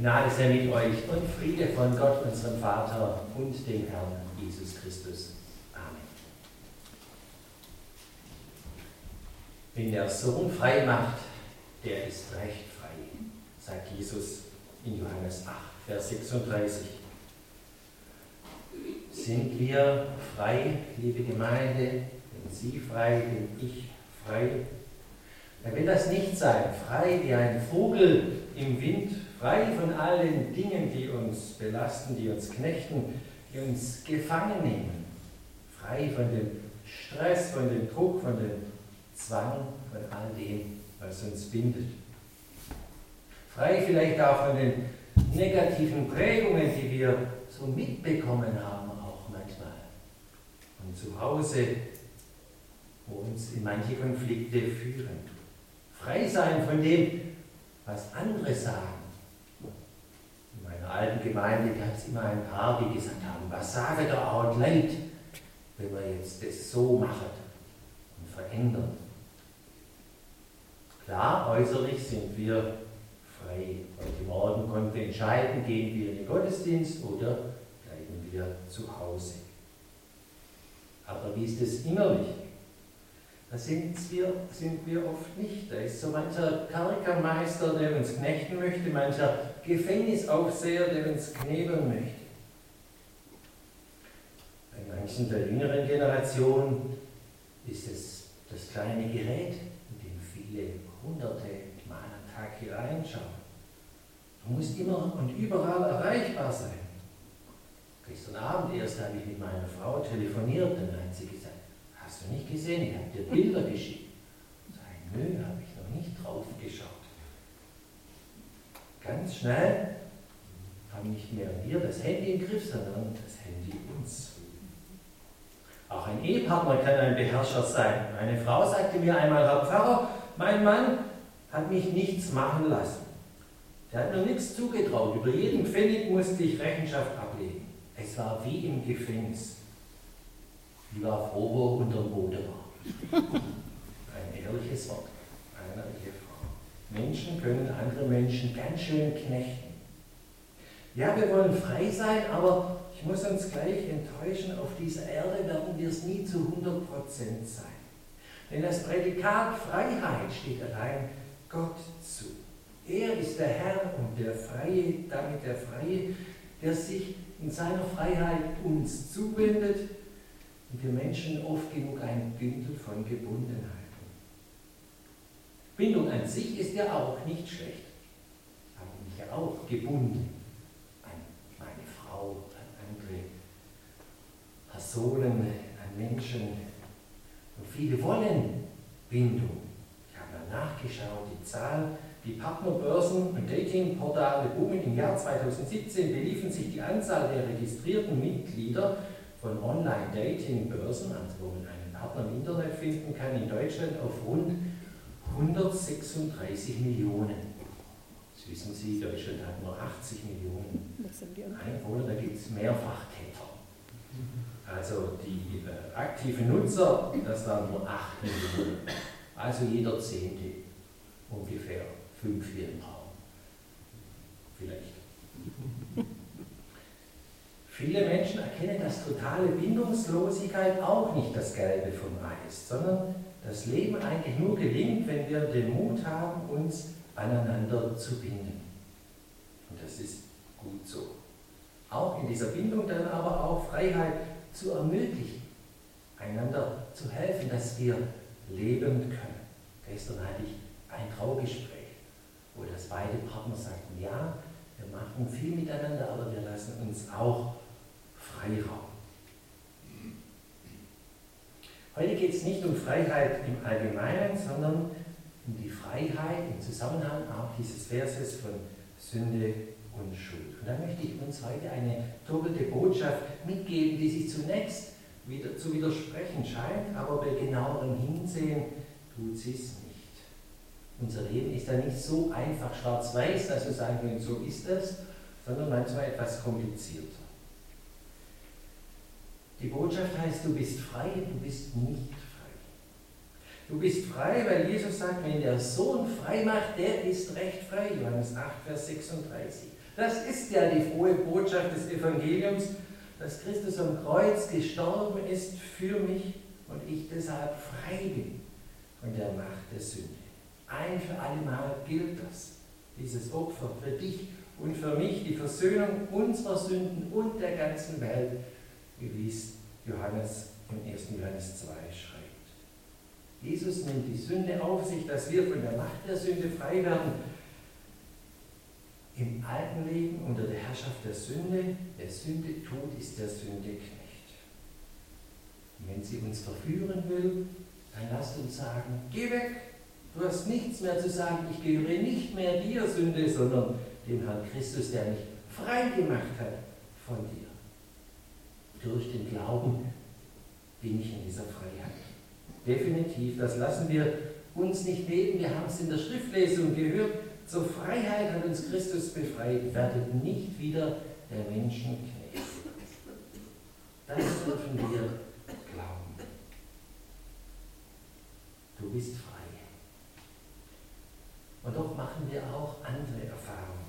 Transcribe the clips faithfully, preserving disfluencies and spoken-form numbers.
Gnade sei mit euch und Friede von Gott, unserem Vater und dem Herrn Jesus Christus. Amen. Wenn der Sohn frei macht, der ist recht frei, sagt Jesus in Johannes acht, Vers sechsunddreißig. Sind wir frei, liebe Gemeinde? Bin Sie frei? Bin ich frei? Er will das nicht sein, frei wie ein Vogel im Wind, frei von allen Dingen, die uns belasten, die uns knechten, die uns gefangen nehmen. Frei von dem Stress, von dem Druck, von dem Zwang, von all dem, was uns bindet. Frei vielleicht auch von den negativen Prägungen, die wir so mitbekommen haben, auch manchmal. Von zu Hause, wo uns in manche Konflikte führen. Frei sein von dem, was andere sagen. In meiner alten Gemeinde gab es immer ein paar, die gesagt haben, was sage der Out leid, wenn wir jetzt das so machen und verändern. Klar, äußerlich sind wir frei. Heute Morgen konnten wir entscheiden, gehen wir in den Gottesdienst oder bleiben wir zu Hause. Aber wie ist es innerlich? Da sind wir, sind wir oft nicht. Da ist so mancher Kerkermeister, der uns knechten möchte, mancher Gefängnisaufseher, der uns knebeln möchte. Bei manchen der jüngeren Generation ist es das kleine Gerät, in dem viele hunderte Mal am Tag hier reinschauen. Du musst immer und überall erreichbar sein. Gestern Abend erst habe ich mit meiner Frau telefoniert, dann hat sie gesagt, hast du nicht gesehen, ich habe dir Bilder geschickt. Sag ich, nö, habe ich noch nicht drauf geschaut. Ganz schnell haben nicht mehr wir das Handy im Griff, sondern das Handy uns. Auch ein Ehepartner kann ein Beherrscher sein. Meine Frau sagte mir einmal, Herr Pfarrer, mein Mann hat mich nichts machen lassen. Der hat mir nichts zugetraut. Über jeden Pfennig musste ich Rechenschaft ablegen. Es war wie im Gefängnis. Ich war froh, wo er unter dem Boden war. Ein ehrliches Wort einer Ehefrau. Menschen können andere Menschen ganz schön knechten. Ja, wir wollen frei sein, aber ich muss uns gleich enttäuschen, auf dieser Erde werden wir es nie zu hundert Prozent sein. Denn das Prädikat Freiheit steht allein Gott zu. Er ist der Herr und der Freie, damit der Freie, der sich in seiner Freiheit uns zuwendet und wir Menschen oft genug ein Bündel von Gebundenheiten. Bindung an sich ist ja auch nicht schlecht. Ich habe mich ja auch gebunden an meine Frau, an andere Personen, an Menschen. Und viele wollen Bindung. Ich habe mal nachgeschaut, die Zahl, die Partnerbörsen und Datingportale boomen. Im Jahr zweitausendsiebzehn beliefen sich die Anzahl der registrierten Mitglieder von Online-Dating-Börsen, also wo man einen Partner im Internet finden kann, in Deutschland auf rund hundertsechsunddreißig Millionen. Das wissen Sie, Deutschland hat nur achtzig Millionen Einwohner, da gibt es Mehrfachtäter. Also die äh, aktiven Nutzer, das waren nur acht Millionen. Also jeder Zehnte, ungefähr fünf hier im Raum. Vielleicht. Viele Menschen erkennen, dass totale Bindungslosigkeit auch nicht das Gelbe vom Ei ist, sondern das Leben eigentlich nur gelingt, wenn wir den Mut haben, uns aneinander zu binden. Und das ist gut so. Auch in dieser Bindung dann aber auch Freiheit zu ermöglichen, einander zu helfen, dass wir leben können. Gestern hatte ich ein Traugespräch, wo das beide Partner sagten, ja, wir machen viel miteinander, aber wir lassen uns auch Freiraum. Heute geht es nicht um Freiheit im Allgemeinen, sondern um die Freiheit im Zusammenhang auch dieses Verses von Sünde und Schuld. Und da möchte ich uns heute eine doppelte Botschaft mitgeben, die sich zunächst wieder zu widersprechen scheint, aber bei genauerem Hinsehen tut sie es nicht. Unser Leben ist ja nicht so einfach schwarz-weiß, dass wir sagen können, so ist es, sondern manchmal etwas komplizierter. Die Botschaft heißt, du bist frei, du bist nicht frei. Du bist frei, weil Jesus sagt, wenn der Sohn frei macht, der ist recht frei. Johannes acht, Vers sechsunddreißig. Das ist ja die frohe Botschaft des Evangeliums, dass Christus am Kreuz gestorben ist für mich und ich deshalb frei bin von der Macht der Sünde. Ein für alle Mal gilt das, dieses Opfer für dich und für mich, die Versöhnung unserer Sünden und der ganzen Welt, wie es Johannes im ersten Johannes zwei schreibt. Jesus nimmt die Sünde auf sich, dass wir von der Macht der Sünde frei werden. Im alten Leben unter der Herrschaft der Sünde, der Sünde tut, ist der Sünde Knecht. Und wenn sie uns verführen will, dann lasst uns sagen, geh weg, du hast nichts mehr zu sagen, ich gehöre nicht mehr dir, Sünde, sondern dem Herrn Christus, der mich frei gemacht hat von dir. Durch den Glauben bin ich in dieser Freiheit. Definitiv, das lassen wir uns nicht nehmen. Wir haben es in der Schriftlesung gehört. Zur Freiheit hat uns Christus befreit. Werdet nicht wieder der Menschen Knecht. Das dürfen wir glauben. Du bist frei. Und doch machen wir auch andere Erfahrungen.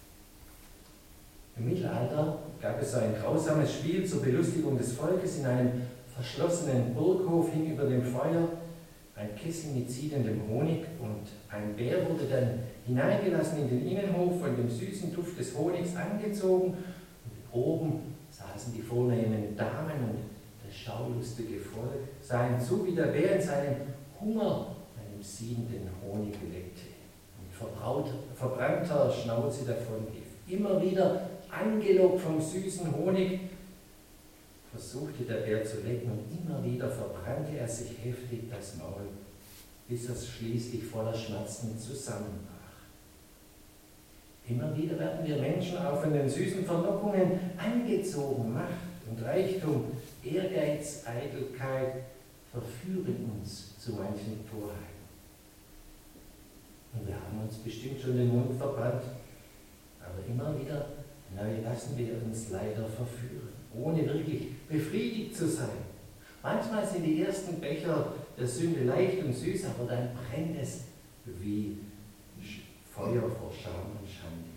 Im Mittelalter gab es so ein grausames Spiel zur Belustigung des Volkes. In einem verschlossenen Burghof hing über dem Feuer ein Kessel mit siedendem Honig und ein Bär wurde dann hineingelassen in den Innenhof, von dem süßen Duft des Honigs angezogen. Und oben saßen die vornehmen Damen und das schaulustige Volk, sahen zu, wie der Bär in seinem Hunger einem siedenden Honig leckte und verbraut, verbrannter Schnauze davon lief. Immer wieder angelockt vom süßen Honig versuchte der Bär zu lecken und immer wieder verbrannte er sich heftig das Maul, bis es schließlich voller Schmerzen zusammenbrach. Immer wieder werden wir Menschen auch von den süßen Verlockungen angezogen. Macht und Reichtum, Ehrgeiz, Eitelkeit verführen uns zu manchen Torheiten. Und wir haben uns bestimmt schon den Mund verbrannt, aber immer wieder neu lassen wir uns leider verführen, ohne wirklich befriedigt zu sein. Manchmal sind die ersten Becher der Sünde leicht und süß, aber dann brennt es wie Feuer vor Scham und Schande.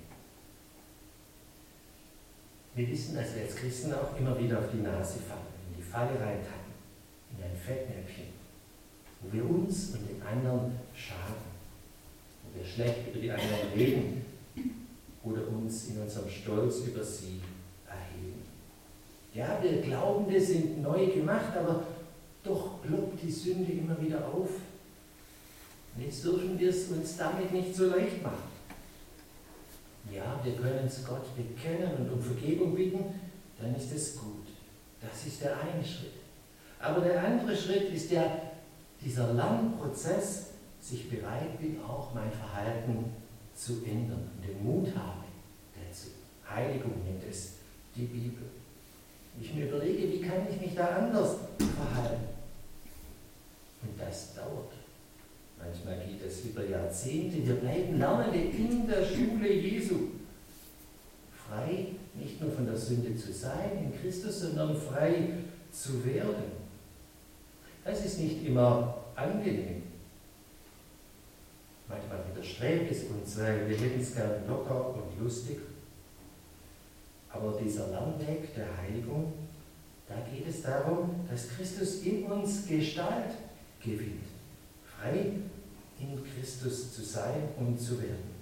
Wir wissen, dass wir als Christen auch immer wieder auf die Nase fallen, in die Falle reintappen, in ein Fettnäpfchen, wo wir uns und den anderen schaden, wo wir schlecht über die anderen reden oder uns in unserem Stolz über sie erheben. Ja, wir Glaubende sind neu gemacht, aber doch ploppt die Sünde immer wieder auf. Und jetzt dürfen wir es uns damit nicht so leicht machen. Ja, wir können es Gott bekennen und um Vergebung bitten, dann ist es gut. Das ist der eine Schritt. Aber der andere Schritt ist ja dieser lange Prozess, sich bereit bin, auch mein Verhalten zu ändern und den Mut habe dazu. Heiligung nennt es die Bibel. Ich mir überlege, wie kann ich mich da anders verhalten? Und das dauert. Manchmal geht es über Jahrzehnte. Wir bleiben Lernende in der Schule Jesu. Frei, nicht nur von der Sünde zu sein in Christus, sondern frei zu werden. Das ist nicht immer angenehm. Manchmal widerstrebt es uns, weil wir hätten es gern locker und lustig. Aber dieser Lernweg der Heiligung, da geht es darum, dass Christus in uns Gestalt gewinnt. Frei in Christus zu sein und zu werden.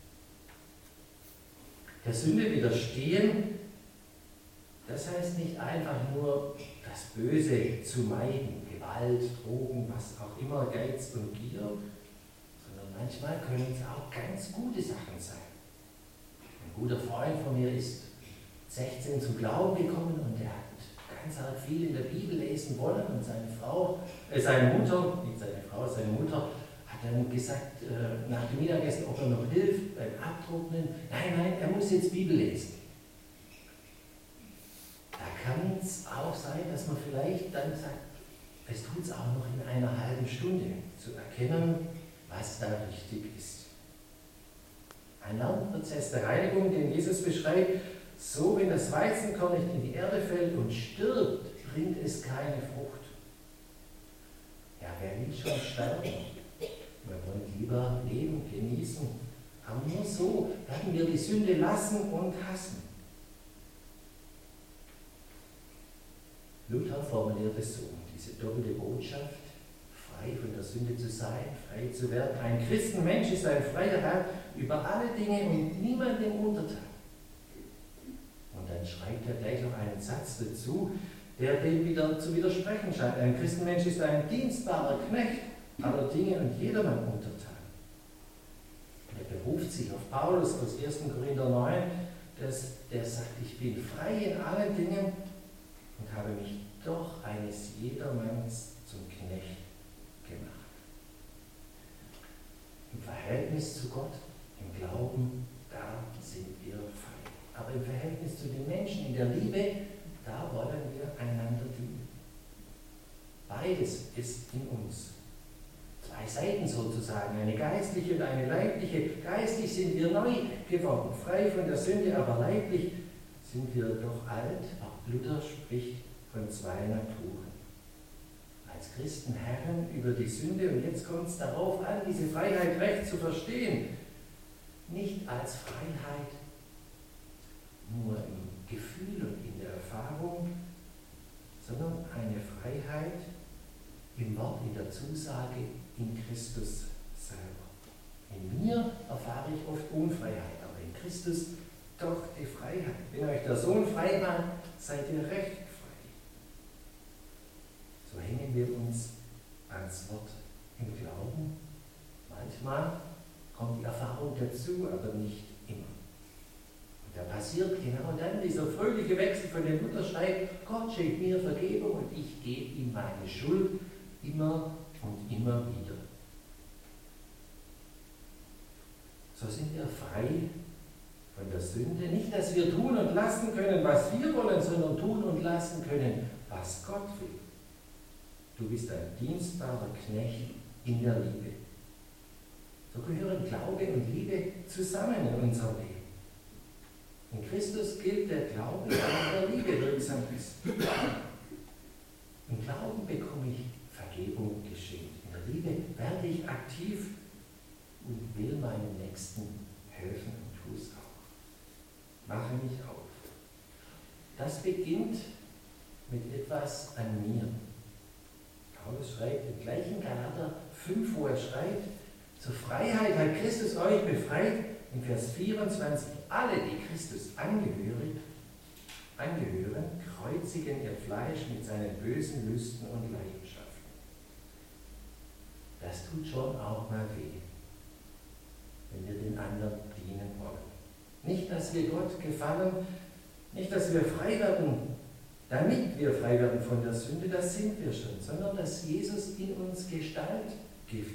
Der Sünde widerstehen, das heißt nicht einfach nur das Böse zu meiden, Gewalt, Drogen, was auch immer, Geiz und Gier, sondern manchmal können es auch ganz gute Sachen sein. Ein guter Freund von mir ist sechzehn zum Glauben gekommen und er hat ganz arg viel in der Bibel lesen wollen und seine Frau, äh, seine Mutter, nicht seine Frau, seine Mutter, hat dann gesagt, äh, nach dem Mittagessen, ob er noch hilft beim Abtrocknen. Nein, nein, er muss jetzt Bibel lesen. Da kann es auch sein, dass man vielleicht dann sagt, es tut es auch noch in einer halben Stunde, zu erkennen, was da richtig ist. Ein Lernprozess der Heiligung, den Jesus beschreibt, so wenn das Weizenkorn nicht in die Erde fällt und stirbt, bringt es keine Frucht. Ja, wer will schon sterben? Wir wollen lieber leben, genießen Aber nur so werden wir die Sünde lassen und hassen. Luther formuliert es so, diese doppelte Botschaft, frei von der Sünde zu sein, frei zu werden. Ein Christenmensch ist ein freier Herr über alle Dinge und niemandem untertan. Und dann schreibt er gleich noch einen Satz dazu, der dem wieder zu widersprechen scheint. Ein Christenmensch ist ein dienstbarer Knecht aller Dinge und jedermann untertan. Er beruft sich auf Paulus aus ersten Korinther neun, dass der sagt, ich bin frei in allen Dingen und habe mich doch eines jedermanns zum Knecht gemacht. Im Verhältnis zu Gott, im Glauben, da sind wir frei. Aber im Verhältnis zu den Menschen, in der Liebe, da wollen wir einander dienen. Beides ist in uns. Zwei Seiten sozusagen, eine geistliche und eine leibliche. Geistlich sind wir neu geworden, frei von der Sünde, aber leiblich sind wir doch alt. Auch Luther spricht von zwei Naturen. Als Christen Herren über die Sünde, und jetzt kommt es darauf an, diese Freiheit recht zu verstehen. Nicht als Freiheit nur im Gefühl und in der Erfahrung, sondern eine Freiheit im Wort, in der Zusage, in Christus selber. In mir erfahre ich oft Unfreiheit, aber in Christus doch die Freiheit. Wenn euch der Sohn frei macht, seid ihr recht frei. So hängen wir uns ans Wort im Glauben. Manchmal kommt die Erfahrung dazu, aber nicht immer. Und da passiert genau dann dieser fröhliche Wechsel, von dem Luther schreibt, Gott schenkt mir Vergebung und ich gebe ihm meine Schuld immer und immer wieder. So sind wir frei von der Sünde. Nicht, dass wir tun und lassen können, was wir wollen, sondern tun und lassen können, was Gott will. Du bist ein dienstbarer Knecht in der Liebe. So gehören Glaube und Liebe zusammen in unserem Leben. In Christus gilt der Glaube, der in der Liebe wirksam ist. Im Glauben bekomme ich Vergebung geschenkt. In der Liebe werde ich aktiv und will meinem Nächsten helfen und tue es auch. Mache mich auf. Das beginnt mit etwas an mir. Paulus schreibt im gleichen Galater fünf, wo er schreibt, zur Freiheit hat Christus euch befreit. In Vers vierundzwanzig, alle, die Christus angehörig, angehören, kreuzigen ihr Fleisch mit seinen bösen Lüsten und Leidenschaften. Das tut schon auch mal weh, wenn wir den anderen dienen wollen. Nicht, dass wir Gott gefallen, nicht, dass wir frei werden, damit wir frei werden von der Sünde, das sind wir schon, sondern dass Jesus in uns Gestalt gewinnt.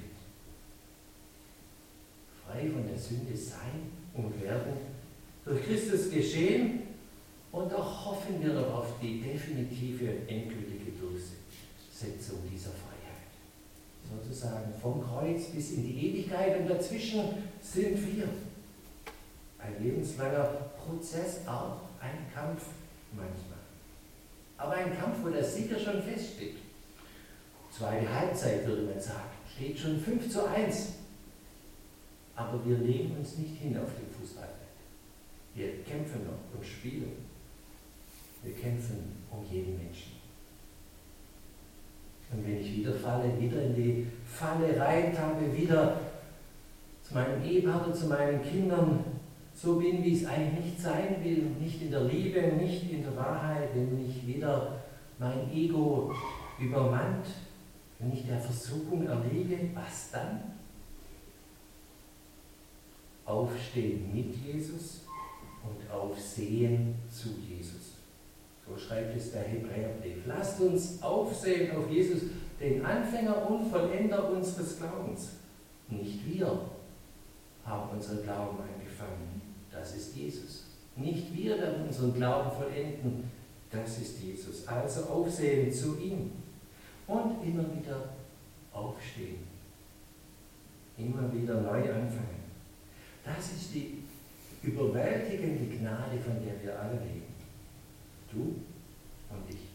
Frei von der Sünde sein und werden durch Christus geschehen, und doch hoffen wir noch auf die definitive, endgültige Durchsetzung dieser Freiheit. Sozusagen vom Kreuz bis in die Ewigkeit, und dazwischen sind wir. Ein lebenslanger Prozess, auch ein Kampf manchmal. Aber ein Kampf, wo der Sieger schon feststeht. Zweite Halbzeit würde man sagen, steht schon fünf zu eins. Aber wir legen uns nicht hin auf dem Fußballfeld. Wir kämpfen noch und spielen. Wir kämpfen um jeden Menschen. Und wenn ich wieder falle, wieder in die Falle reintappe, wieder zu meinem Ehepartner, zu meinen Kindern, so bin, wie es eigentlich nicht sein will, nicht in der Liebe, nicht in der Wahrheit, wenn ich wieder mein Ego übermannt, wenn ich der Versuchung erliege, was dann? Aufstehen mit Jesus und aufsehen zu Jesus. So schreibt es der Hebräerbrief. Lasst uns aufsehen auf Jesus, den Anfänger und Vollender unseres Glaubens. Nicht wir haben unseren Glauben angefangen, das ist Jesus. Nicht wir werden unseren Glauben vollenden, das ist Jesus. Also aufsehen zu ihm und immer wieder aufstehen. Immer wieder neu anfangen. Das ist die überwältigende Gnade, von der wir alle leben. Du und ich.